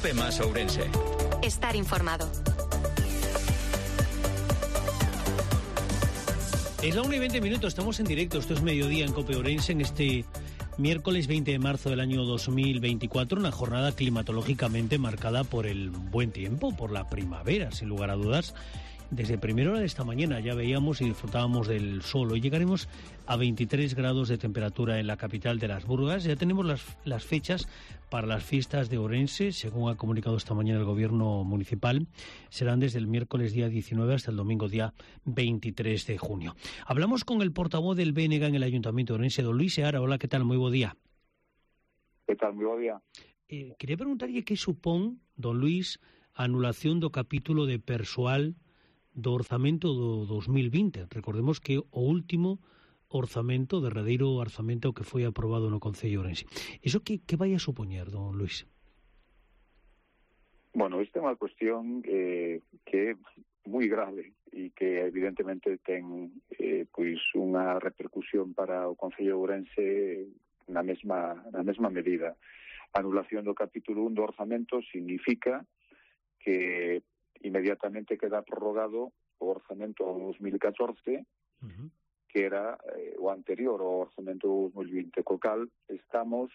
Cope más Ourense. Estar informado. Es la 1:20, estamos en directo, esto es Mediodía en Cope Ourense en este miércoles 20 de marzo del año 2024, una jornada climatológicamente marcada por el buen tiempo, por la primavera, sin lugar a dudas. Desde primera hora de esta mañana ya veíamos y disfrutábamos del sol. Hoy llegaremos a 23 grados de temperatura en la capital de Las Burgas. Ya tenemos las fechas para las fiestas de Ourense, según ha comunicado esta mañana el gobierno municipal. Serán desde el miércoles día 19 hasta el domingo día 23 de junio. Hablamos con el portavoz del BNG en el Ayuntamiento de Ourense, don Luis Seara. Hola, ¿qué tal? Muy buen día. ¿Qué tal? Muy buen día. Quería preguntarle que supón, don Luis, a anulación do capítulo de persoal do orzamento do 2020. Recordemos que o último orzamento, derradeiro orzamento que foi aprobado no Concello de Ourense. Iso que vai a supoñer, don Luis? Bueno, esta é unha cuestión que é moi grave e que evidentemente ten pois unha repercusión para o Concello de Ourense na mesma medida. A anulación do capítulo 1 do orzamento significa que inmediatamente queda prorrogado o orzamento do 2014, que era o anterior ao orzamento do 2020, co cal estamos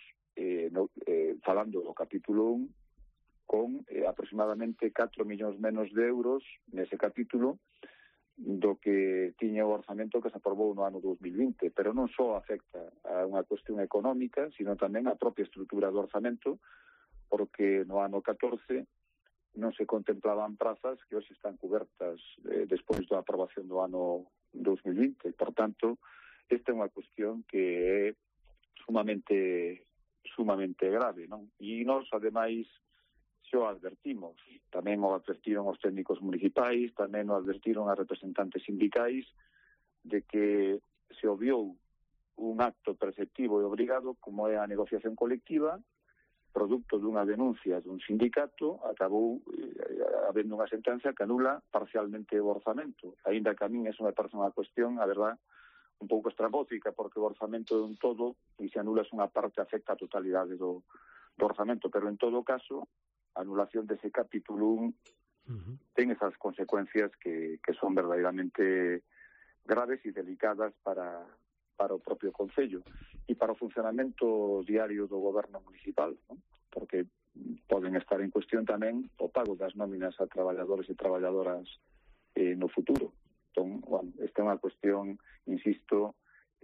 falando do capítulo 1 con aproximadamente 4 millóns menos de euros nese capítulo do que tiña o orzamento que se aprobou no ano 2020, pero non só afecta a unha cuestión económica, sino tamén a propia estrutura do orzamento, porque no ano 14 non se contemplaban prazas que hoxe están cubertas despois da aprobación do ano 2020. Por tanto, esta é unha cuestión que é sumamente grave, non? E nós, ademais, xo advertimos. Tamén o advertiron os técnicos municipais, tamén o advertiron as representantes sindicais de que se obviou un acto preceptivo e obrigado como é a negociación colectiva. Producto dunha denuncia dun sindicato, acabou habendo unha sentencia que anula parcialmente o orzamento. Aínda que a min eso me parece unha cuestión, a verdad, un pouco estrambótica, porque o orzamento é un todo e se anula unha parte afecta a totalidade do orzamento, pero en todo caso, a anulación dese capítulo 1 ten esas consecuencias que son verdadeiramente graves e delicadas para o propio Concello e para o funcionamento diario do goberno municipal, ¿no? Porque poden estar en cuestión tamén o pago das nóminas a traballadores e traballadoras no futuro. Entón, bueno, esta é unha cuestión, insisto,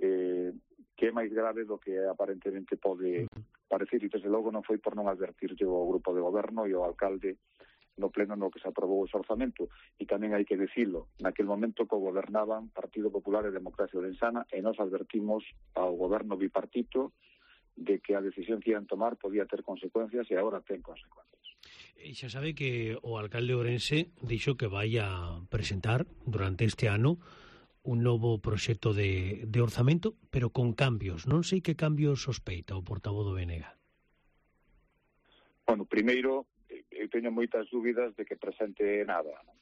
que é máis grave do que aparentemente pode parecer, e desde logo non foi por non advertirlle o grupo de goberno e o alcalde no pleno no que se aprobou ese orzamento. E tamén hai que dicilo, naquel momento que gobernaban Partido Popular e Democracia Ourensana, e nos advertimos ao goberno bipartito de que a decisión que ian tomar podía ter consecuencias e agora ten consecuencias. E xa sabe que o alcalde de Ourense dixo que vai a presentar durante este ano un novo proxecto de orzamento, pero con cambios. Non sei que cambios sospeita o portavoz do BNG. Bueno, primeiro, eu teño moitas dúbidas de que presente nada, ¿no?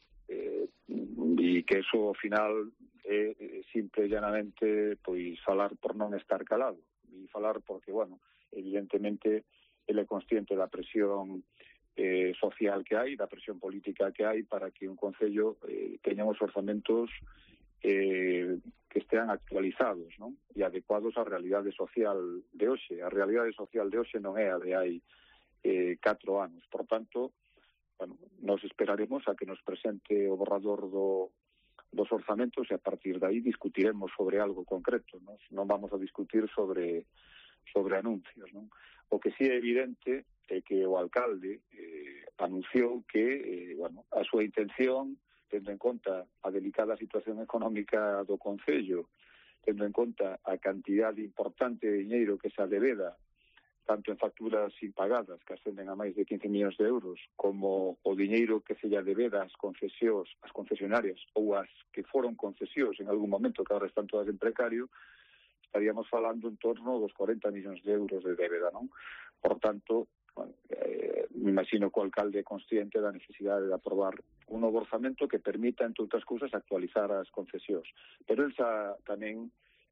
E que eso ao final é simple e llanamente pois falar por non estar calado, e falar porque, bueno, evidentemente ele é consciente da presión social que hai, da presión política que hai para que un concello teña os orzamentos que estean actualizados, ¿no? E adecuados á realidade social de hoxe. A realidade social de hoxe non é a de hai 4 anos. Por tanto, bueno, nos esperaremos a que nos presente o borrador dos orzamentos e a partir de aí discutiremos sobre algo concreto, ¿no? Non vamos a discutir sobre anuncios, ¿no? O que sí é evidente é que o alcalde anunciou que bueno, a súa intención, tendo en conta a delicada situación económica do Concello, tendo en conta a cantidade importante de diñeiro que se adebeda tanto en facturas impagadas, que ascenden a máis de 15 millóns de euros, como o diñeiro que se lle debeda ás concesionarias ou as que foron concesións en algún momento, que agora están todas en precario, estaríamos falando en torno dos 40 millóns de euros de débeda, non? Por tanto, bueno, me imagino que o alcalde é consciente da necesidade de aprobar un novo orzamento que permita, entre outras cousas, actualizar as concesións. Pero el xa tamén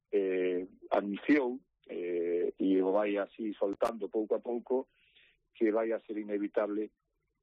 anunciou e o vai así soltando pouco a pouco que vai a ser inevitable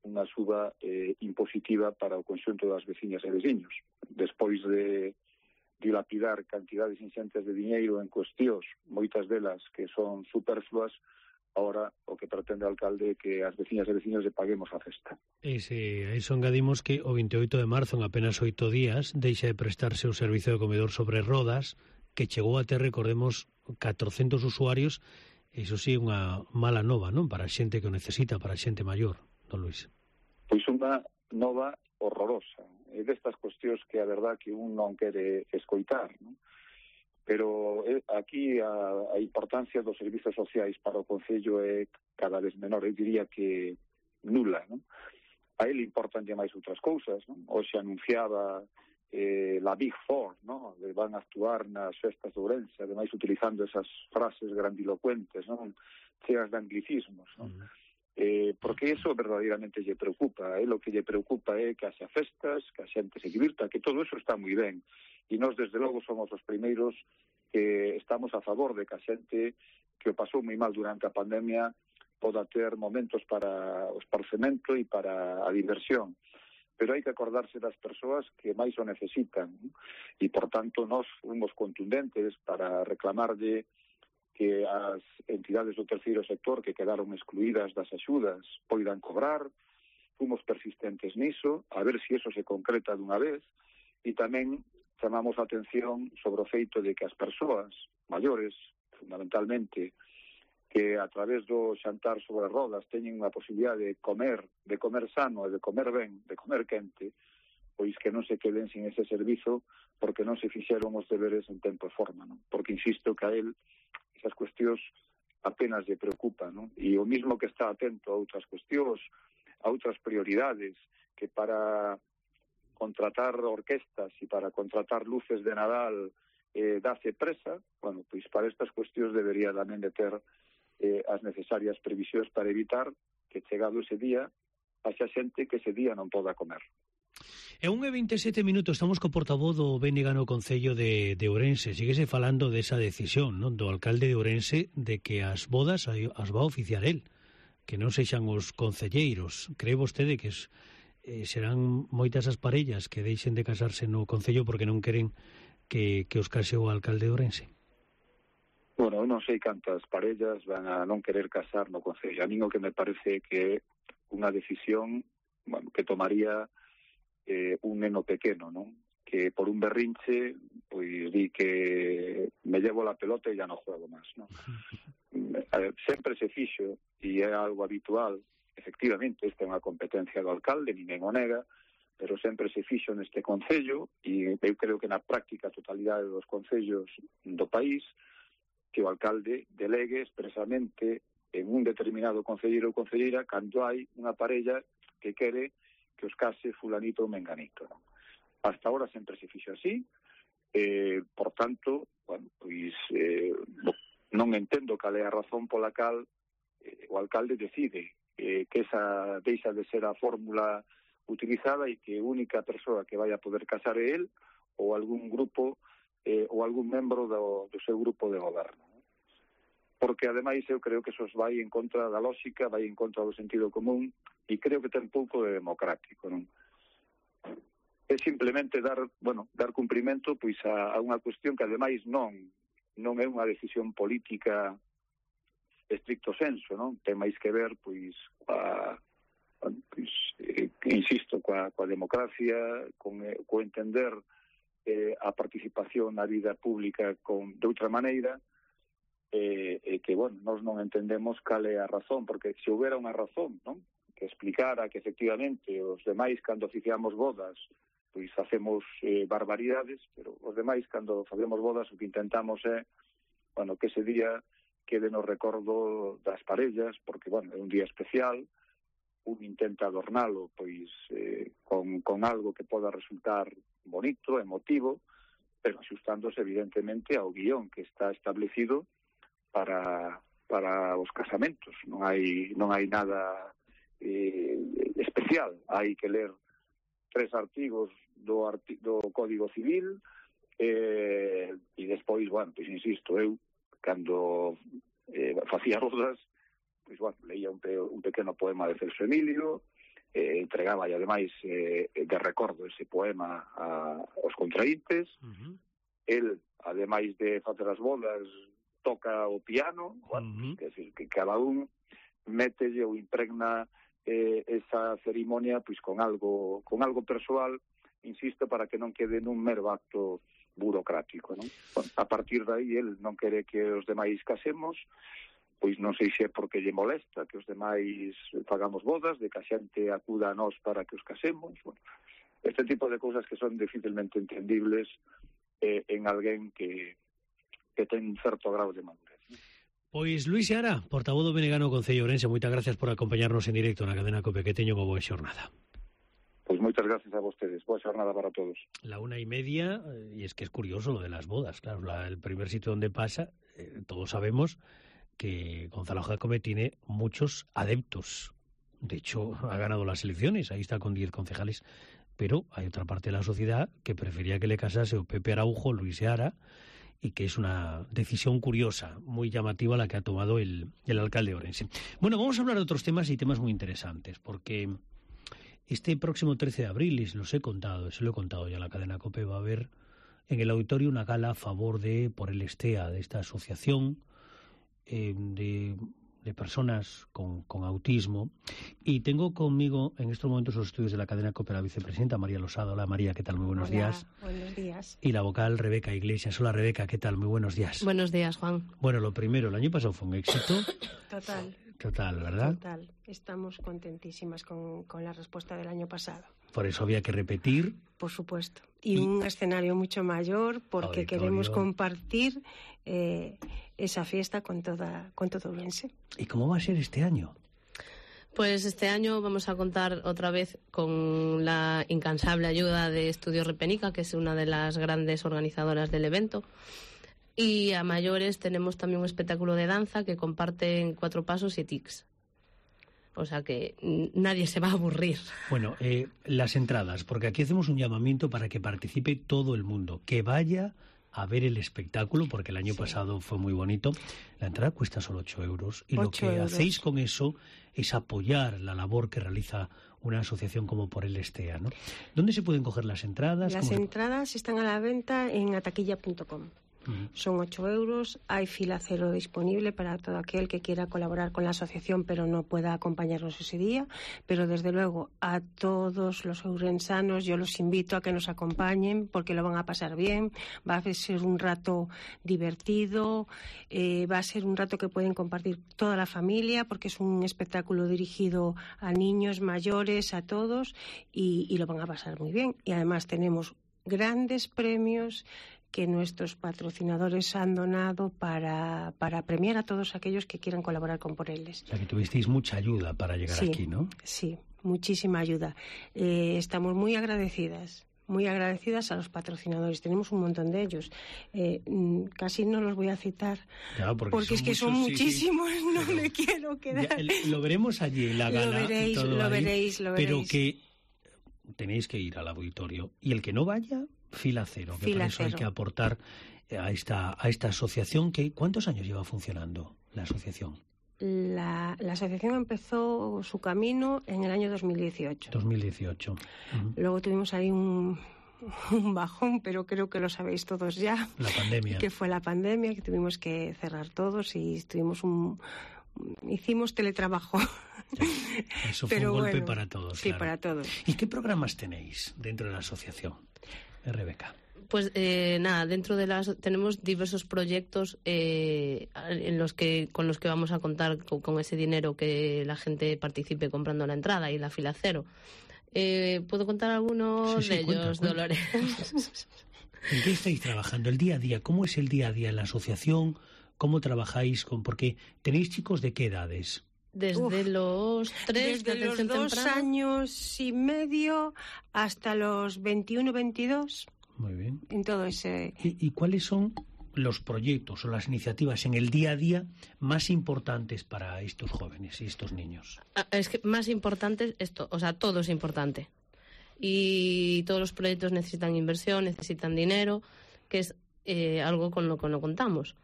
unha suba impositiva para o conxunto das veciñas e veciños. Despois de dilapidar cantidades inxentes de diñeiro en cuestións, moitas delas que son superfluas, ahora o que pretende o alcalde é que as veciñas e veciños lle paguemos a festa. E se a iso engadimos que o 28 de marzo, en apenas 8 días, deixa de prestarse o servizo de comedor sobre rodas, que chegou a ter, recordemos, 400 usuarios. Iso sí, unha mala nova, non? Para a xente que o necesita, para a xente maior, don Luis. Pois unha nova horrorosa. É destas cuestións que a verdad que un non quere escoitar, non? Pero aquí a importancia dos servizos sociais para o Concello é cada vez menor, eu diría que nula, non? A ele importanlle máis outras cousas, non? Hoxe anunciaba la Big Four, non? Van a actuar nas festas de Ourense, ademais utilizando esas frases grandilocuentes, non? Cheas de anglicismos, non? Porque iso verdadeiramente lle preocupa. O que lle preocupa é que haxa festas, que a xente se divirta, que todo eso está moi ben. E nós, desde logo, somos os primeiros que estamos a favor de que a xente que o pasou moi mal durante a pandemia poda ter momentos para o esparcemento e para a diversión. Pero hai que acordarse das persoas que máis o necesitan. E, por tanto, nós fomos contundentes para reclamarlle que as entidades do terceiro sector que quedaron excluídas das axudas poidan cobrar. Fomos persistentes niso, a ver se eso se concreta dunha vez, e tamén chamamos a atención sobre o feito de que as persoas maiores, fundamentalmente, que a través do xantar sobre rodas teñen a posibilidade de comer sano e de comer ben, de comer quente, pois que non se queden sin ese servizo porque non se fixeron os deberes en tempo e forma, non? Porque insisto que a él esas cuestións apenas lle preocupan, non? E o mismo que está atento a outras cuestións, a outras prioridades, que para contratar orquestas e para contratar luces de Nadal dáse presa, bueno, pois para estas cuestións debería tamén de ter as necesarias previsións para evitar que chegado ese día haxa xente que ese día non poda comer. E 1:27 minutos, estamos co portavoz do BNG no Concello de Ourense. Síguese falando desa decisión, non, do alcalde de Ourense de que as bodas as va a oficiar el, que non sexan os concelleiros. Cree vostede que serán moitas as parellas que deixen de casarse no Concello porque non queren que os case o alcalde de Ourense? Bueno, eu non sei cantas parellas van a non querer casar no Concello. A mí o que me parece que unha decisión, bueno, que tomaría un neno pequeno, non? Que por un berrinche pois di que me llevo la pelota e ya non juego máis, non? Sempre se fixo, e é algo habitual, efectivamente, esta é unha competencia do alcalde, ninguén o nega, pero sempre se fixo neste Concello, e eu creo que na práctica a totalidade dos concellos do país, que o alcalde delegue expresamente en un determinado concelleiro ou concelleira cando hai unha parella que quere que os case fulanito ou menganito. Hasta ahora sempre se fixo así, por tanto, bueno, pois non entendo cal é a razón pola cal o alcalde decide que esa deixa de ser a fórmula utilizada e que a única persoa que vai a poder casar é el ou algún grupo ou algún membro do seu grupo de goberno. Porque, ademais, eu creo que eso vai en contra da lógica, vai en contra do sentido común, e creo que ten pouco de democrático, non? É simplemente dar cumprimento pois a unha cuestión que, ademais, non é unha decisión política estricto senso, non? Ten máis que ver, pois, insisto, coa democracia, co entender a participación na vida pública de outra maneira, que, bueno, nós non entendemos cal é a razón, porque se houbera unha razón, non? Que explicara que, efectivamente, os demais, cando oficiamos bodas, pois facemos barbaridades, pero os demais, cando facemos bodas, o que intentamos é, bueno, que ese día quede no recordo das parellas, porque, bueno, é un día especial, un intenta adornalo, pois, con algo que poda resultar bonito, emotivo, pero axustándose, evidentemente, ao guión que está establecido para os casamentos. Non hai nada especial. Hai que ler 3 artigos do Código Civil e despois, bueno, pois insisto, eu cando facía bodas, pois, bueno, leía un pequeno poema de Celso Emilio, entregaba e ademais de recordo ese poema aos contraíntes. El, ademais de facer as bodas, toca o piano. Bueno, que decir, que cada un mételle ou impregna esa cerimonia pois con algo persoal, insisto, para que non quede nun mero acto burocrático, non? Bueno, a partir de aí, el non quere que os demais casemos, pois non sei se é porque lle molesta que os demais fagamos bodas, de que a xente acuda a nós para que os casemos. Bueno, este tipo de cousas que son dificilmente entendibles en alguén que ten un certo grau de madurez. Pois Luis Seara, portavoz do BNG no Concello de Ourense, moitas gracias por acompañarnos en directo na cadena COPE. Que teño unha boa xornada. Pois moitas gracias a vostedes. Boa xornada para todos. La 1:30, y es que es curioso lo de las bodas. Claro, el primer sitio donde pasa, todos sabemos que Gonzalo Jácome tiene muchos adeptos. De hecho, ha ganado las elecciones, ahí está con 10 concejales. Pero hay otra parte de la sociedad que prefería que le casase o Pepe Araujo, Luis Seara, y que es una decisión curiosa, muy llamativa la que ha tomado el alcalde de Ourense. Bueno, vamos a hablar de otros temas y temas muy interesantes, porque este próximo 13 de abril, y se lo he contado ya en la cadena COPE, va a haber en el auditorio una gala a favor de Por el Estea, de esta asociación de personas con autismo, y tengo conmigo en estos momentos los estudios de la cadena COPE la vicepresidenta María Losada. Hola María, ¿qué tal? Muy buenos días. Buenos días. Y la vocal Rebeca Iglesias. Hola Rebeca, ¿qué tal? Muy buenos días. Buenos días, Juan. Bueno, lo primero, el año pasado fue un éxito. Total, ¿verdad? Total. Estamos contentísimas con la respuesta del año pasado. Por eso había que repetir. Por supuesto. Y un escenario mucho mayor, porque auditorio. Queremos compartir esa fiesta con todo Ourense. ¿Y cómo va a ser este año? Pues este año vamos a contar otra vez con la incansable ayuda de Estudios Repenica, que es una de las grandes organizadoras del evento. Y a mayores tenemos también un espectáculo de danza que comparten 4 Pasos y TICS. O sea que nadie se va a aburrir. Bueno, las entradas, porque aquí hacemos un llamamiento para que participe todo el mundo, que vaya a ver el espectáculo, porque el año pasado fue muy bonito. La entrada cuesta solo 8 euros. Y 8 lo que euros. Hacéis con eso es apoyar la labor que realiza una asociación como Por el Estea, ¿no? ¿Dónde se pueden coger las entradas? Las entradas están a la venta en ataquilla.com. Son 8 euros, hay fila cero disponible para todo aquel que quiera colaborar con la asociación pero no pueda acompañarnos ese día, pero desde luego a todos los ourensanos yo los invito a que nos acompañen porque lo van a pasar bien, va a ser un rato divertido, va a ser un rato que pueden compartir toda la familia porque es un espectáculo dirigido a niños, mayores, a todos y lo van a pasar muy bien. Y además tenemos grandes premios que nuestros patrocinadores han donado para premiar a todos aquellos que quieran colaborar con Por Eles. O sea, que tuvisteis mucha ayuda para llegar aquí, ¿no? Sí, muchísima ayuda. Estamos muy agradecidas a los patrocinadores. Tenemos un montón de ellos. Casi no los voy a citar, porque es que son muchísimos, sí. No me quiero quedar. Lo veremos allí en la gala. Lo veréis. Pero que tenéis que ir al auditorio. Y el que no vaya, fila cero, que para eso hay que aportar a esta asociación. ¿Cuántos años lleva funcionando la asociación? La asociación empezó su camino en el año 2018. 2018. Uh-huh. Luego tuvimos ahí un bajón, pero creo que lo sabéis todos ya. La pandemia. Que fue la pandemia, que tuvimos que cerrar todos y hicimos teletrabajo. Eso fue un golpe para todos. Sí, claro. Para todos. ¿Y qué programas tenéis dentro de la asociación, Rebeca? Pues dentro de tenemos diversos proyectos con los que vamos a contar con ese dinero que la gente participe comprando la entrada y la fila cero. ¿Puedo contar algunos de ellos, cuenta. Dolores? ¿En qué estáis trabajando? El día a día, ¿cómo es el día a día en la asociación? ¿Cómo trabajáis porque tenéis chicos de qué edades? Desde los 3 de atención temprana. Desde los 2 años y medio hasta los 21, 22. Muy bien. En todo ese. ¿Y cuáles son los proyectos o las iniciativas en el día a día más importantes para estos jóvenes y estos niños? Es que más importante todo es importante. Y todos los proyectos necesitan inversión, necesitan dinero, que es algo con lo que no contamos.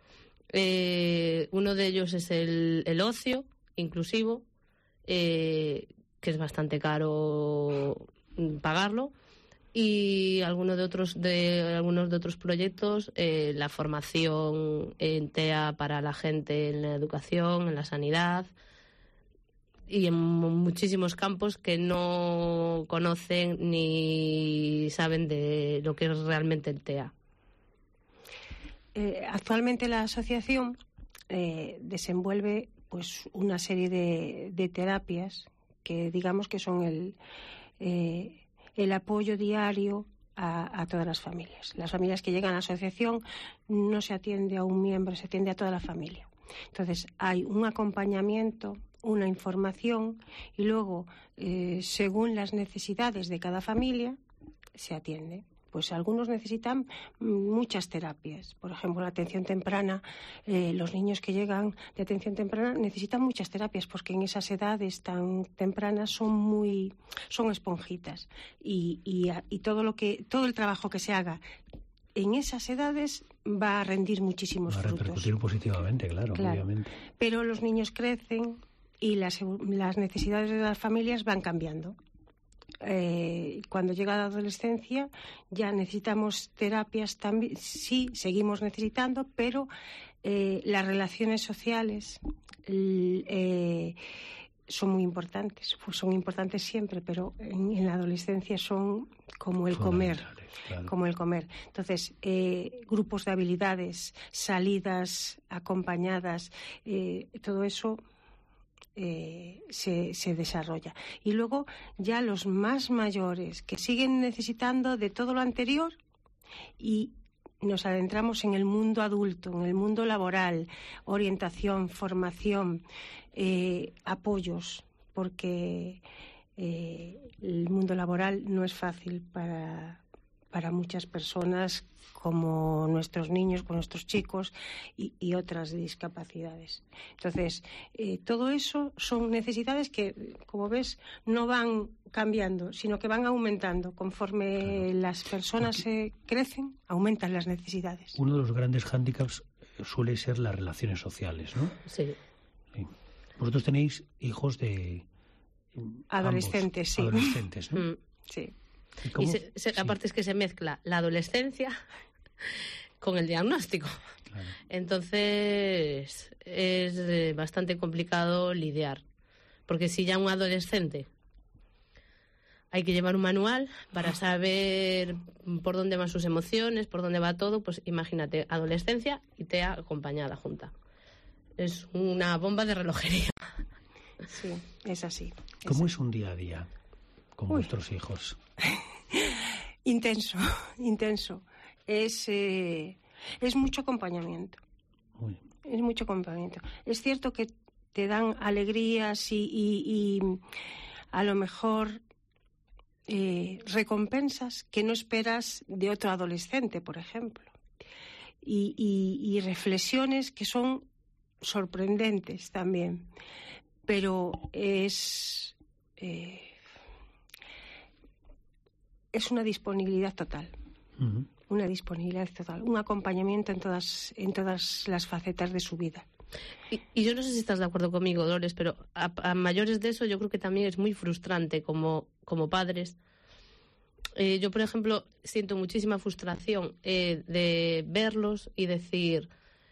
Uno de ellos es el ocio inclusivo, que es bastante caro pagarlo, y algunos de otros proyectos, la formación en TEA para la gente en la educación, en la sanidad y en muchísimos campos que no conocen ni saben de lo que es realmente el TEA. Actualmente la asociación desenvuelve pues una serie de terapias que digamos que son el apoyo diario a todas las familias. Las familias que llegan a la asociación no se atiende a un miembro, se atiende a toda la familia. Entonces hay un acompañamiento, una información y luego, según las necesidades de cada familia, se atiende. Pues algunos necesitan muchas terapias. Por ejemplo, la atención temprana, los niños que llegan de atención temprana necesitan muchas terapias porque en esas edades tan tempranas son esponjitas y todo el trabajo que se haga en esas edades va a rendir muchísimos frutos. Va a repercutir positivamente, claro, obviamente. Pero los niños crecen y las necesidades de las familias van cambiando. Cuando llega la adolescencia ya necesitamos terapias también, sí, seguimos necesitando, pero las relaciones sociales son muy importantes, pues son importantes siempre, pero en la adolescencia son como el comer, claro. Como el comer. Entonces, grupos de habilidades, salidas acompañadas, todo eso se desarrolla. Y luego ya los más mayores que siguen necesitando de todo lo anterior y nos adentramos en el mundo adulto, en el mundo laboral, orientación, formación, apoyos, porque el mundo laboral no es fácil para muchas personas como nuestros niños, con nuestros chicos y otras discapacidades. Entonces, todo eso son necesidades que, como ves, no van cambiando, sino que van aumentando. Conforme las personas crecen, aumentan las necesidades. Uno de los grandes hándicaps suele ser las relaciones sociales, ¿no? Sí. Vosotros tenéis hijos de... Adolescentes, ambos, sí. Adolescentes, ¿no? Sí. Aparte es que se mezcla la adolescencia con el diagnóstico. Claro. Entonces es bastante complicado lidiar. Porque si ya un adolescente hay que llevar un manual para saber por dónde van sus emociones, por dónde va todo, pues imagínate, adolescencia y TEA acompañada junta. Es una bomba de relojería. Sí, es así. ¿Cómo es un día a día con vuestros hijos? Intenso. Es mucho acompañamiento. Es mucho acompañamiento. Es cierto que te dan alegrías y a lo mejor recompensas que no esperas de otro adolescente, por ejemplo. Y reflexiones que son sorprendentes también. Pero es una disponibilidad total. Uh-huh. Una disponibilidad total, un acompañamiento en todas las facetas de su vida. Y yo no sé si estás de acuerdo conmigo, Dolores, pero a mayores de eso yo creo que también es muy frustrante como padres. Yo, por ejemplo, siento muchísima frustración de verlos y decir,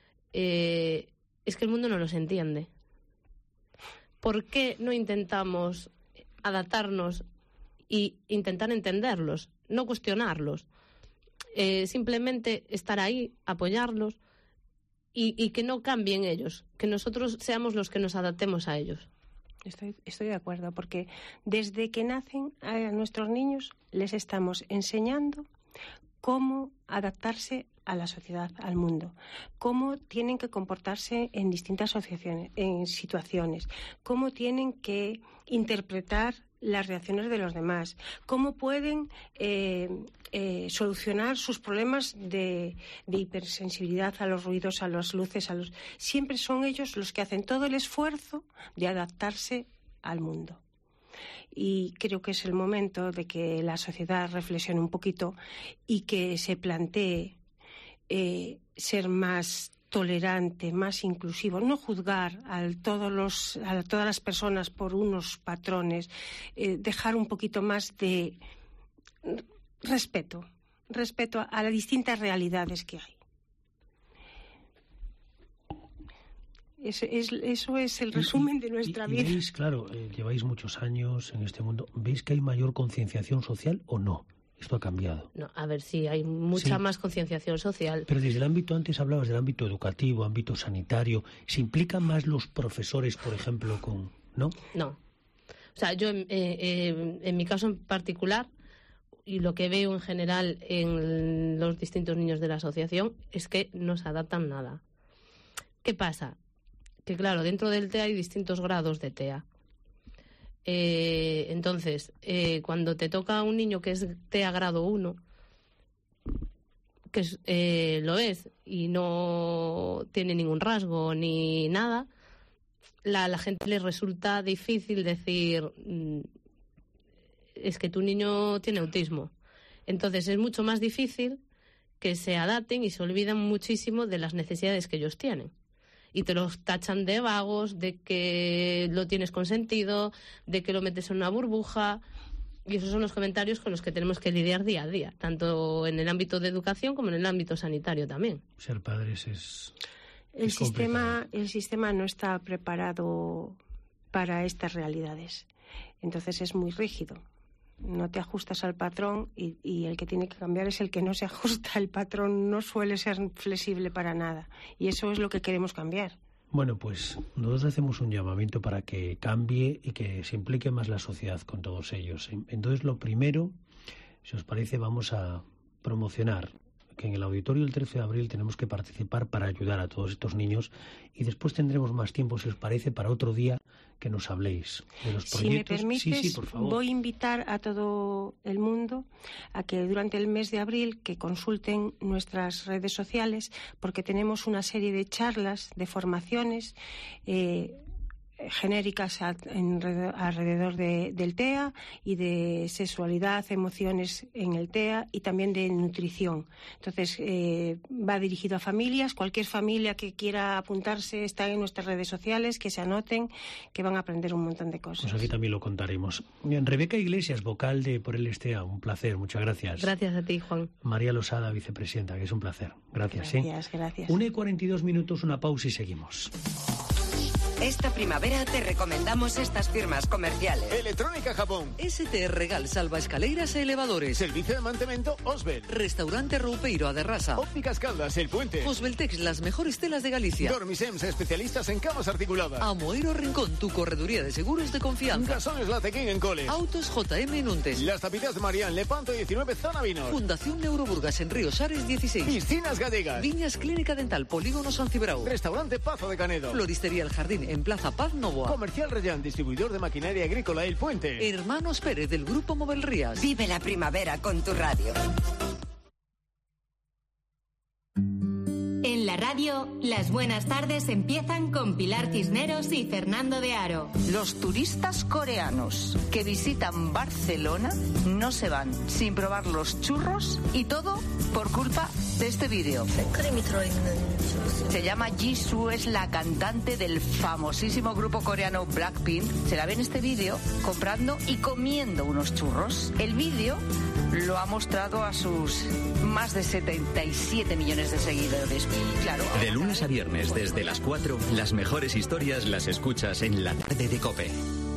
es que el mundo no los entiende. ¿Por qué no intentamos adaptarnos e intentar entenderlos, no cuestionarlos? Simplemente estar ahí, apoyarlos y que no cambien ellos, que nosotros seamos los que nos adaptemos a ellos. Estoy de acuerdo, porque desde que nacen a nuestros niños les estamos enseñando cómo adaptarse a la sociedad, al mundo, cómo tienen que comportarse en distintas situaciones, cómo tienen que interpretar las reacciones de los demás, cómo pueden solucionar sus problemas de hipersensibilidad a los ruidos, a las luces, siempre son ellos los que hacen todo el esfuerzo de adaptarse al mundo. Y creo que es el momento de que la sociedad reflexione un poquito y que se plantee ser más tolerante, más inclusivo, no juzgar a todas las personas por unos patrones, dejar un poquito más de respeto a las distintas realidades que hay. Eso es el resumen de nuestra vida. ¿Veis, claro, lleváis muchos años en este mundo, ¿veis que hay mayor concienciación social o no? ¿Esto ha cambiado? No, a ver, sí, hay mucha más concienciación social. Pero desde el ámbito, antes hablabas del ámbito educativo, ámbito sanitario, ¿se implican más los profesores, por ejemplo, no? No. O sea, yo en mi caso en particular, y lo que veo en general en los distintos niños de la asociación, es que no se adaptan nada. ¿Qué pasa? Que claro, dentro del TEA hay distintos grados de TEA. Entonces, cuando te toca a un niño que es TEA grado 1, que lo es y no tiene ningún rasgo ni nada, la gente le resulta difícil decir, es que tu niño tiene autismo. Entonces es mucho más difícil que se adapten y se olvidan muchísimo de las necesidades que ellos tienen. Y te los tachan de vagos, de que lo tienes consentido, de que lo metes en una burbuja. Y esos son los comentarios con los que tenemos que lidiar día a día, tanto en el ámbito de educación como en el ámbito sanitario también. Ser padres es el sistema no está preparado para estas realidades. Entonces es muy rígido. No te ajustas al patrón y el que tiene que cambiar es el que no se ajusta. El patrón no suele ser flexible para nada y eso es lo que queremos cambiar. Bueno, pues nosotros hacemos un llamamiento para que cambie y que se implique más la sociedad con todos ellos. Entonces, lo primero, si os parece, vamos a promocionar que en el auditorio el 13 de abril tenemos que participar para ayudar a todos estos niños y después tendremos más tiempo, si os parece, para otro día que nos habléis de los proyectos. Si me permites, sí, por favor. Voy a invitar a todo el mundo a que durante el mes de abril que consulten nuestras redes sociales porque tenemos una serie de charlas, de formaciones genéricas alrededor del TEA y de sexualidad, emociones en el TEA y también de nutrición. Entonces, va dirigido a familias. Cualquier familia que quiera apuntarse está en nuestras redes sociales, que se anoten, que van a aprender un montón de cosas. Pues aquí también lo contaremos. Bien, Rebeca Iglesias, vocal de Por el TEA, un placer, muchas gracias. Gracias a ti, Juan. María Losada, vicepresidenta, que es un placer. Gracias. Gracias. 1:42, una pausa y seguimos. Esta primavera te recomendamos estas firmas comerciales. Electrónica Japón. ST Regal Salva Escaleras e Elevadores. Servicio de mantenimiento Osbel. Restaurante Roupeiro a de Rasa. Ópticas Caldas, El Puente. Osbeltex, las mejores telas de Galicia. Dormisems, especialistas en camas articuladas. Amoeiro Rincón, tu correduría de seguros de confianza. Gasones Latequín en Coles. Autos JM Nuntes. Las Tapitas de Marián, Lepanto 19, Zona Vinos. Fundación Neuroburgas en Ríos Ares 16. Piscinas Gallegas. Viñas Clínica Dental, Polígono San Cibrao. Restaurante Pazo de Canedo. Floristería El Jardín en Plaza Paz Novoa. Comercial Reyán, distribuidor de maquinaria agrícola El Puente. Hermanos Pérez del Grupo Movel Rías. Vive la primavera con tu radio. En la radio, las buenas tardes empiezan con Pilar Cisneros y Fernando de Aro. Los turistas coreanos que visitan Barcelona no se van sin probar los churros y todo por culpa de este vídeo. Se llama Jisoo, es la cantante del famosísimo grupo coreano Blackpink. Se la ve en este vídeo comprando y comiendo unos churros. El vídeo lo ha mostrado a sus más de 77 millones de seguidores. Y claro, de lunes a viernes desde las 4, las mejores historias las escuchas en La Tarde de COPE.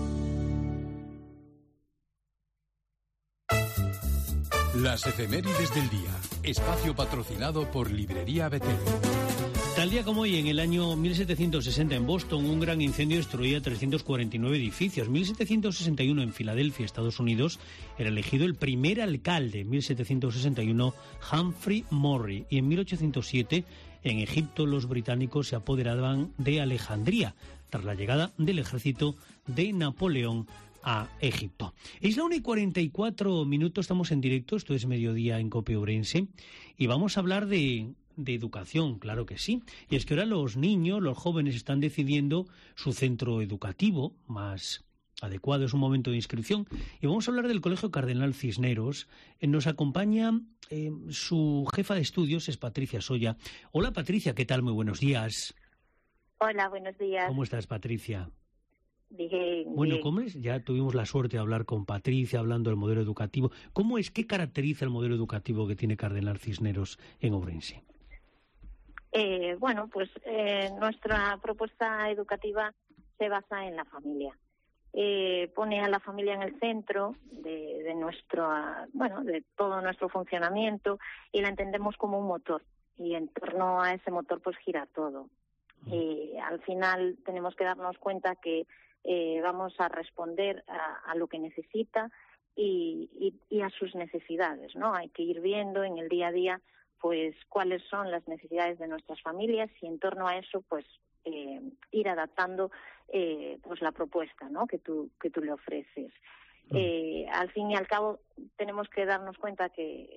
Las efemérides del día. Espacio patrocinado por Librería Betel. Tal día como hoy, en el año 1760 en Boston, un gran incendio destruía 349 edificios. 1761 en Filadelfia, Estados Unidos, era elegido el primer alcalde. En 1761, Humphrey Murray. Y en 1807, en Egipto, los británicos se apoderaban de Alejandría, tras la llegada del ejército de Napoleón a Egipto. Es la 1:44, estamos en directo, esto es Mediodía en COPE Ourense, y vamos a hablar de educación, claro que sí. Y es que ahora los niños, los jóvenes están decidiendo su centro educativo más adecuado, es un momento de inscripción. Y vamos a hablar del Colegio Cardenal Cisneros. Nos acompaña su jefa de estudios, es Patricia Soya. Hola Patricia, ¿qué tal? Muy buenos días. Hola, buenos días. ¿Cómo estás, Patricia? Bien. Bueno, ¿cómo es? Ya tuvimos la suerte de hablar con Patricia, hablando del modelo educativo. ¿Cómo es? ¿Qué caracteriza el modelo educativo que tiene Cardenal Cisneros en Ourense? Bueno, pues nuestra propuesta educativa se basa en la familia. Pone a la familia en el centro de nuestro, de todo nuestro funcionamiento, y la entendemos como un motor, y en torno a ese motor pues gira todo. Al final tenemos que darnos cuenta que vamos a responder a lo que necesita y a sus necesidades, ¿no? Hay que ir viendo en el día a día pues cuáles son las necesidades de nuestras familias, y en torno a eso pues ir adaptando pues la propuesta, ¿no?, que tú le ofreces. Al fin y al cabo tenemos que darnos cuenta que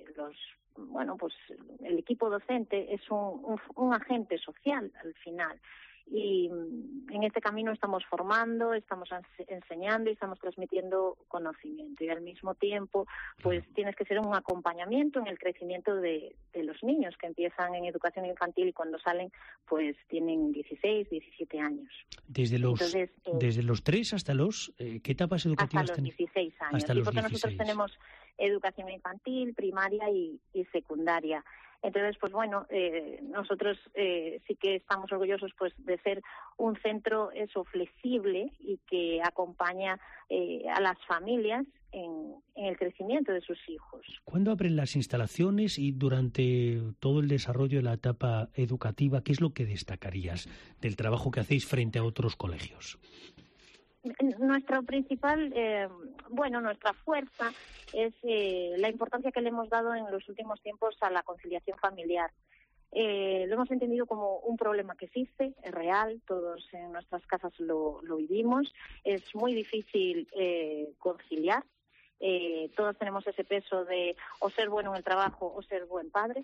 el equipo docente es un agente social al final, y en este camino estamos formando, estamos enseñando y estamos transmitiendo conocimiento, y al mismo tiempo pues tienes que ser un acompañamiento en el crecimiento de los niños que empiezan en educación infantil, y cuando salen pues tienen 16, 17 años. Desde los 3 hasta los... ¿qué etapas educativas hasta los 16 años? Hasta los porque 16. Nosotros tenemos educación infantil, primaria y secundaria. Entonces, pues bueno, nosotros sí que estamos orgullosos pues de ser un centro flexible y que acompaña a las familias en el crecimiento de sus hijos. ¿Cuándo abren las instalaciones y durante todo el desarrollo de la etapa educativa? ¿Qué es lo que destacarías del trabajo que hacéis frente a otros colegios? Nuestro principal, nuestra fuerza es la importancia que le hemos dado en los últimos tiempos a la conciliación familiar. Lo hemos entendido como un problema que existe, es real, todos en nuestras casas lo vivimos, es muy difícil conciliar, todos tenemos ese peso de o ser bueno en el trabajo o ser buen padre.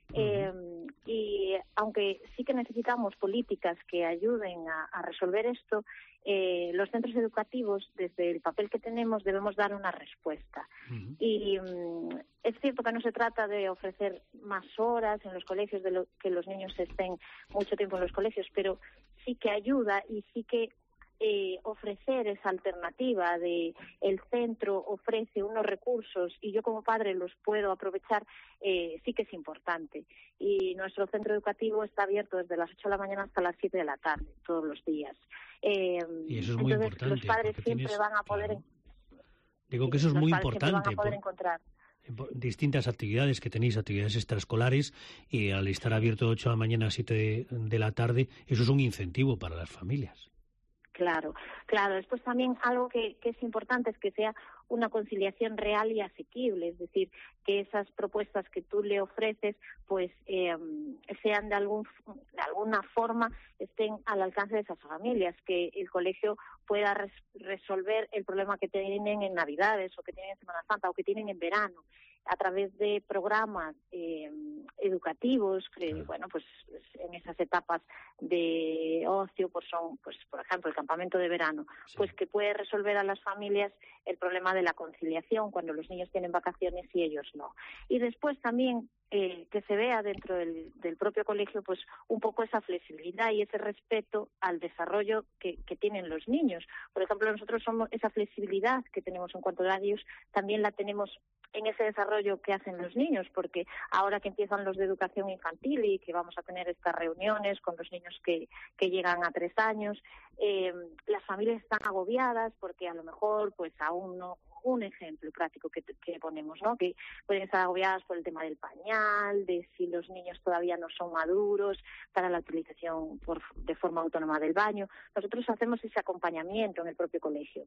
Y aunque sí que necesitamos políticas que ayuden a resolver esto, los centros educativos, desde el papel que tenemos, debemos dar una respuesta. Y es cierto que no se trata de ofrecer más horas en los colegios, que los niños estén mucho tiempo en los colegios, pero sí que ayuda, y sí que ofrecer esa alternativa de el centro ofrece unos recursos y yo como padre los puedo aprovechar, sí que es importante. Y nuestro centro educativo está abierto desde las 8 de la mañana hasta las 7 de la tarde, todos los días. Y eso es muy importante. Los padres siempre van a poder... Claro. Digo que eso es muy importante. Van a poder encontrar distintas actividades que tenéis, actividades extraescolares, y al estar abierto de 8 de la mañana a 7 de la tarde, eso es un incentivo para las familias. Claro. Después también algo que es importante es que sea una conciliación real y asequible, es decir, que esas propuestas que tú le ofreces pues sean de alguna forma, estén al alcance de esas familias, que el colegio pueda resolver el problema que tienen en Navidades o que tienen en Semana Santa o que tienen en verano, a través de programas educativos que, pues en esas etapas de ocio pues son, pues por ejemplo, el campamento de verano, pues que puede resolver a las familias el problema de la conciliación cuando los niños tienen vacaciones y ellos no. Y después también que se vea dentro del propio colegio pues un poco esa flexibilidad y ese respeto al desarrollo que tienen los niños. Por ejemplo, nosotros somos esa flexibilidad que tenemos en cuanto a horarios, también la tenemos en ese desarrollo que hacen los niños, porque ahora que empiezan los de educación infantil y que vamos a tener estas reuniones con los niños que llegan a 3 años, las familias están agobiadas porque a lo mejor pues aún no, un ejemplo práctico que ponemos, ¿no?, que pueden estar agobiadas por el tema del pañal, de si los niños todavía no son maduros para la utilización de forma autónoma del baño. Nosotros hacemos ese acompañamiento en el propio colegio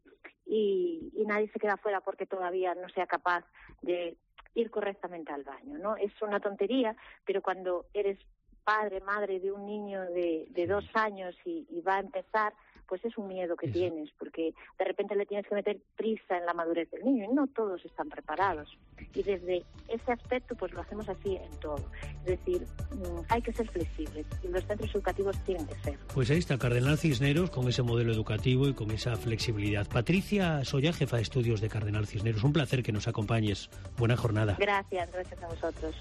y nadie se queda fuera porque todavía no sea capaz de ir correctamente al baño, ¿no? Es una tontería, pero cuando eres padre, madre de un niño de 2 años y va a empezar pues es un miedo que tienes, porque de repente le tienes que meter prisa en la madurez del niño y no todos están preparados. Y desde ese aspecto pues lo hacemos así en todo. Es decir, hay que ser flexibles y los centros educativos tienen que ser. Pues ahí está Cardenal Cisneros con ese modelo educativo y con esa flexibilidad. Patricia Soya, jefa de estudios de Cardenal Cisneros, un placer que nos acompañes. Buena jornada. Gracias a vosotros.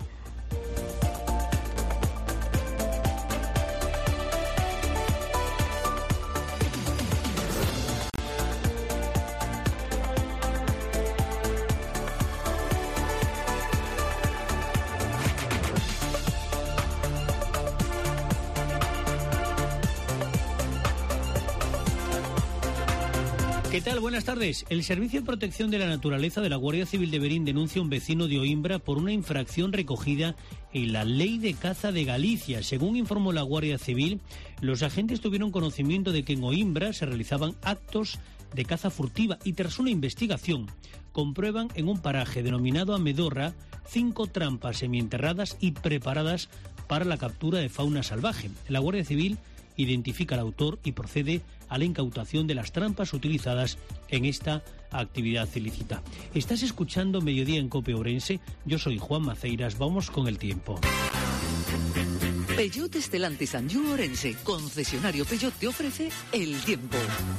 ¿Qué tal? Buenas tardes. El Servicio de Protección de la Naturaleza de la Guardia Civil de Verín denuncia a un vecino de Oimbra por una infracción recogida en la Ley de Caza de Galicia. Según informó la Guardia Civil, los agentes tuvieron conocimiento de que en Oimbra se realizaban actos de caza furtiva y tras una investigación comprueban en un paraje denominado Amedorra 5 trampas semienterradas y preparadas para la captura de fauna salvaje. La Guardia Civil identifica al autor y procede a la incautación de las trampas utilizadas en esta actividad ilícita. Estás escuchando Mediodía en COPE Ourense. Yo soy Juan Maceiras. Vamos con el tiempo. Peugeot Stellantis Anjou Ourense, concesionario Peugeot, te ofrece el tiempo.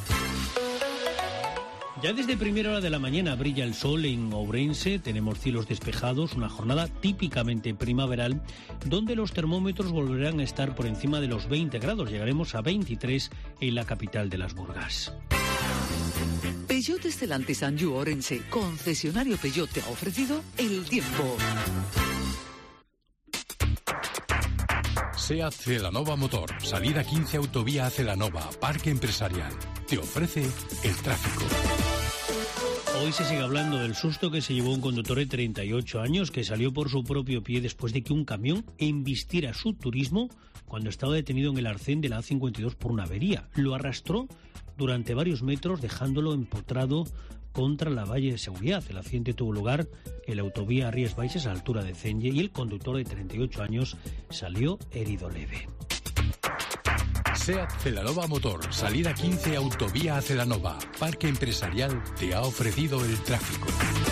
Ya desde primera hora de la mañana brilla el sol en Ourense, tenemos cielos despejados, una jornada típicamente primaveral, donde los termómetros volverán a estar por encima de los 20 grados, llegaremos a 23 en la capital de las Burgas. Peugeot Stellantis Anjou Ourense, concesionario Peugeot, te ha ofrecido el tiempo. SEAT Celanova Motor, salida 15 autovía a Celanova, Parque Empresarial. Te ofrece el tráfico. Hoy se sigue hablando del susto que se llevó un conductor de 38 años que salió por su propio pie después de que un camión embistiera su turismo cuando estaba detenido en el arcén de la A52 por una avería. Lo arrastró durante varios metros dejándolo empotrado contra la valla de seguridad. El accidente tuvo lugar en la autovía Rías Baixas a la altura de Cenge y el conductor de 38 años salió herido leve. SEAT Celanova Motor, salida 15 autovía a Celanova, Parque Empresarial, te ha ofrecido el tráfico.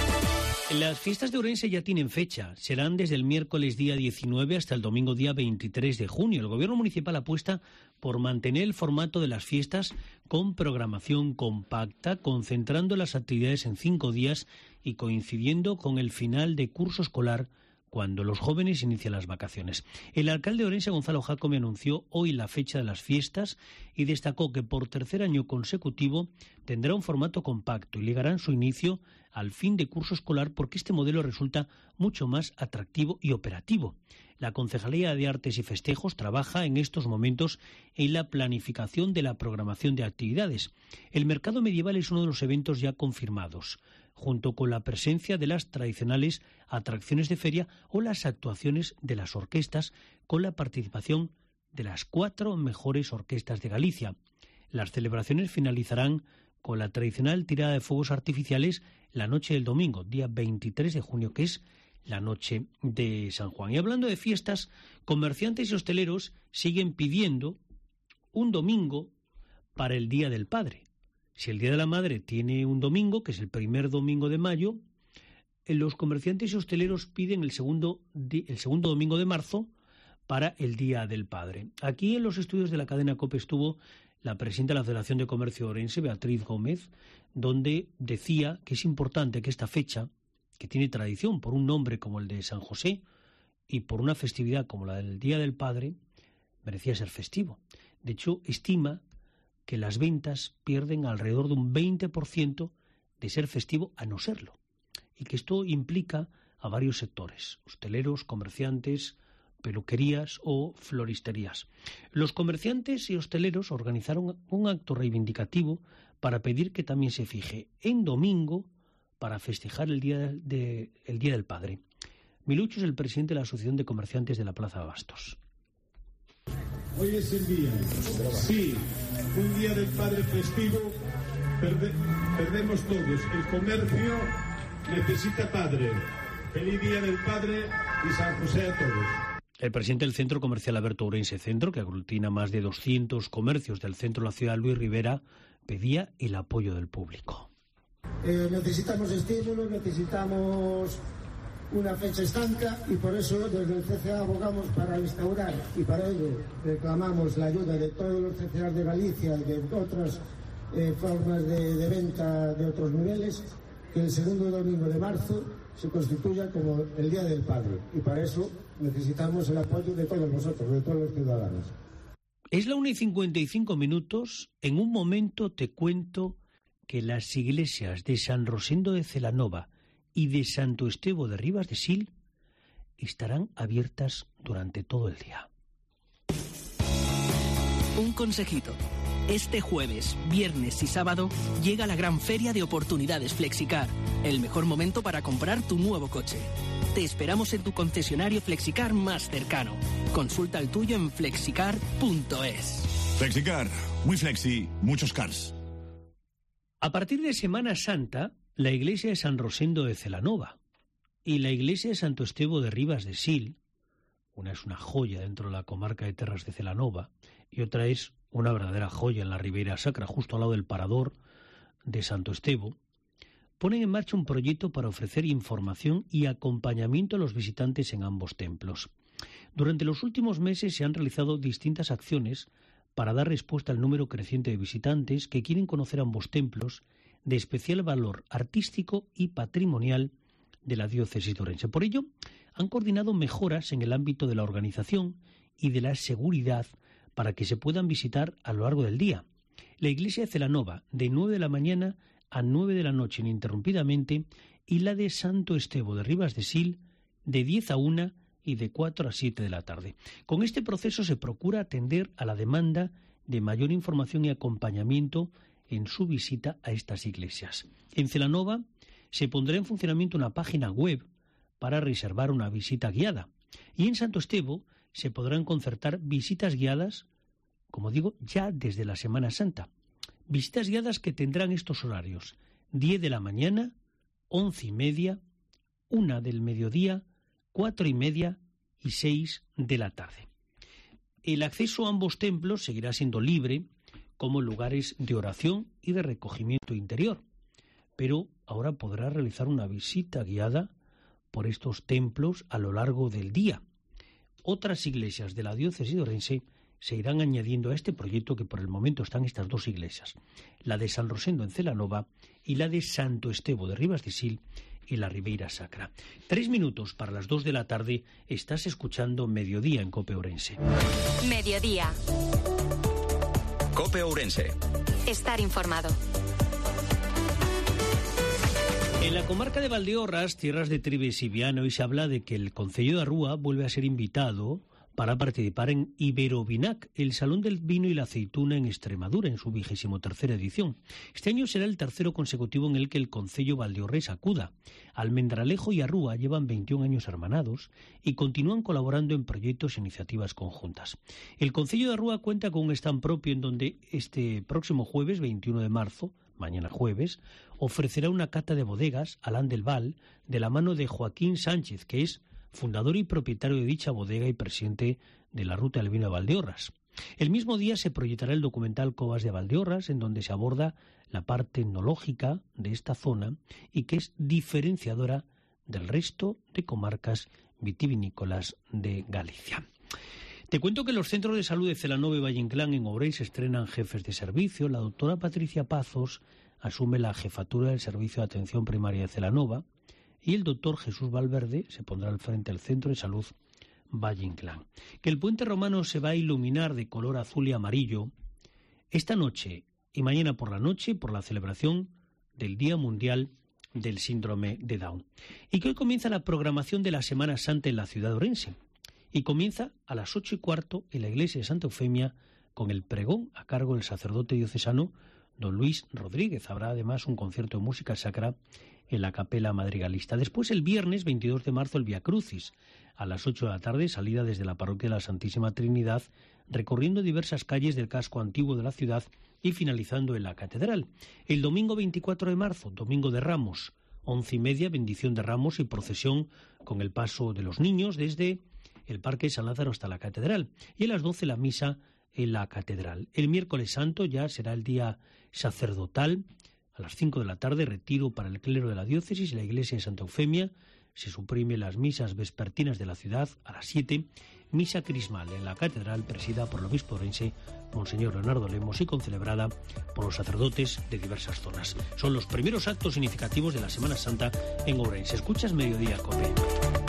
Las fiestas de Ourense ya tienen fecha. Serán desde el miércoles día 19 hasta el domingo día 23 de junio. El gobierno municipal apuesta por mantener el formato de las fiestas con programación compacta, concentrando las actividades en 5 días y coincidiendo con el final de curso escolar cuando los jóvenes inician las vacaciones. El alcalde de Ourense, Gonzalo Jácome, anunció hoy la fecha de las fiestas y destacó que por tercer año consecutivo tendrá un formato compacto y ligarán su inicio al fin de curso escolar porque este modelo resulta mucho más atractivo y operativo. La Concejalía de Artes y Festejos trabaja en estos momentos en la planificación de la programación de actividades. El mercado medieval es uno de los eventos ya confirmados, junto con la presencia de las tradicionales atracciones de feria o las actuaciones de las orquestas, con la participación de las 4 mejores orquestas de Galicia. Las celebraciones finalizarán con la tradicional tirada de fuegos artificiales la noche del domingo, día 23 de junio, que es la noche de San Juan. Y hablando de fiestas, comerciantes y hosteleros siguen pidiendo un domingo para el Día del Padre. Si el Día de la Madre tiene un domingo, que es el primer domingo de mayo, los comerciantes y hosteleros piden el segundo domingo de marzo para el Día del Padre. Aquí en los estudios de la cadena COPE estuvo la presidenta de la Federación de Comercio de Ourense, Beatriz Gómez, donde decía que es importante que esta fecha, que tiene tradición por un nombre como el de San José y por una festividad como la del Día del Padre, merecía ser festivo. De hecho, estima que las ventas pierden alrededor de un 20% de ser festivo a no serlo. Y que esto implica a varios sectores, hosteleros, comerciantes, peluquerías o floristerías. Los comerciantes y hosteleros organizaron un acto reivindicativo para pedir que también se fije en domingo para festejar el Día del Padre. Milucho es el presidente de la Asociación de Comerciantes de la Plaza de Abastos. Hoy es el día, sí, un Día del Padre festivo, perdemos todos. El comercio necesita padre. Feliz Día del Padre y San José a todos. El presidente del Centro Comercial Alberto Ourense Centro, que aglutina más de 200 comercios del centro de la ciudad, Luis Rivera, pedía el apoyo del público. Necesitamos estímulos, necesitamos una fecha estanca y por eso desde el CCA abogamos para instaurar y para ello reclamamos la ayuda de todos los CCA de Galicia y de otras formas de venta de otros niveles, que el segundo domingo de marzo se constituya como el Día del Padre, y para eso necesitamos el apoyo de todos vosotros, de todos los ciudadanos. Es la 1:55. En un momento te cuento que las iglesias de San Rosendo de Celanova y de Santo Estevo de Ribas de Sil estarán abiertas durante todo el día. Un consejito. Este jueves, viernes y sábado llega la gran feria de oportunidades Flexicar, el mejor momento para comprar tu nuevo coche. Te esperamos en tu concesionario Flexicar más cercano. Consulta el tuyo en flexicar.es. Flexicar, muy flexi, muchos cars. A partir de Semana Santa, la iglesia de San Rosendo de Celanova y la iglesia de Santo Estevo de Ribas de Sil, una es una joya dentro de la comarca de Terras de Celanova y otra es una verdadera joya en la Ribeira Sacra, justo al lado del parador de Santo Estevo, ponen en marcha un proyecto para ofrecer información y acompañamiento a los visitantes en ambos templos. Durante los últimos meses se han realizado distintas acciones para dar respuesta al número creciente de visitantes que quieren conocer ambos templos de especial valor artístico y patrimonial de la diócesis de Ourense. Por ello, han coordinado mejoras en el ámbito de la organización y de la seguridad para que se puedan visitar a lo largo del día. La iglesia de Celanova, de 9 de la mañana a 9 de la noche ininterrumpidamente, y la de Santo Estevo de Ribas de Sil, de 10 a 1 y de 4 a 7 de la tarde. Con este proceso se procura atender a la demanda de mayor información y acompañamiento en su visita a estas iglesias. En Celanova se pondrá en funcionamiento una página web para reservar una visita guiada. Y en Santo Estevo se podrán concertar visitas guiadas, como digo, ya desde la Semana Santa. Visitas guiadas que tendrán estos horarios: 10 de la mañana, 11:30, 1 del mediodía, 4:30 y 6 de la tarde. El acceso a ambos templos seguirá siendo libre como lugares de oración y de recogimiento interior, pero ahora podrá realizar una visita guiada por estos templos a lo largo del día. Otras iglesias de la diócesis de Ourense se irán añadiendo a este proyecto, que por el momento están estas dos iglesias, la de San Rosendo en Celanova y la de Santo Estevo de Ribas de Sil y la Ribeira Sacra. 3 minutos para las 2 de la tarde, estás escuchando Mediodía en COPE Ourense. Mediodía. COPE Ourense. Estar informado. En la comarca de Valdeorras, tierras de Trives y Viana, hoy se habla de que el concello de Arrúa vuelve a ser invitado para participar en Iberovinac, el Salón del Vino y la Aceituna en Extremadura, en su 23ª edición. Este año será el tercero consecutivo en el que el concello valdeorrés acuda. Almendralejo y Arrúa llevan 21 años hermanados y continúan colaborando en proyectos e iniciativas conjuntas. El concello de Arrúa cuenta con un stand propio en donde este próximo jueves, 21 de marzo, mañana jueves, ofrecerá una cata de bodegas Alán del Val de la mano de Joaquín Sánchez, que es fundador y propietario de dicha bodega y presidente de la Ruta del Vino de Valdeorras. El mismo día se proyectará el documental Covas de Valdeorras, en donde se aborda la parte etnológica de esta zona y que es diferenciadora del resto de comarcas vitivinícolas de Galicia. Te cuento que los centros de salud de Celanova y Valle Inclán en Ourense estrenan jefes de servicio. La doctora Patricia Pazos asume la jefatura del Servicio de Atención Primaria de Celanova y el doctor Jesús Valverde se pondrá al frente del Centro de Salud Valle Inclán. Que el puente romano se va a iluminar de color azul y amarillo esta noche y mañana por la noche por la celebración del Día Mundial del Síndrome de Down. Y que hoy comienza la programación de la Semana Santa en la ciudad de Ourense. Y comienza a las 8:15 en la iglesia de Santa Eufemia con el pregón a cargo del sacerdote diocesano don Luis Rodríguez. Habrá además un concierto de música sacra en la Capela Madrigalista. Después, el viernes 22 de marzo, el Vía Crucis. A las 8 de la tarde, salida desde la parroquia de la Santísima Trinidad, recorriendo diversas calles del casco antiguo de la ciudad y finalizando en la catedral. El domingo 24 de marzo, domingo de Ramos, 11:30, bendición de Ramos y procesión con el paso de los niños desde el Parque San Lázaro hasta la Catedral, y a las 12 la misa en la Catedral. El miércoles santo ya será el día sacerdotal. A las 5 de la tarde, retiro para el clero de la diócesis y la iglesia en Santa Eufemia. Se suprimen las misas vespertinas de la ciudad. A las 7, misa crismal en la catedral, presidida por el obispo de Ourense, Monseñor Leonardo Lemos, y concelebrada por los sacerdotes de diversas zonas. Son los primeros actos significativos de la Semana Santa en Ourense. Escuchas Mediodía, COPE.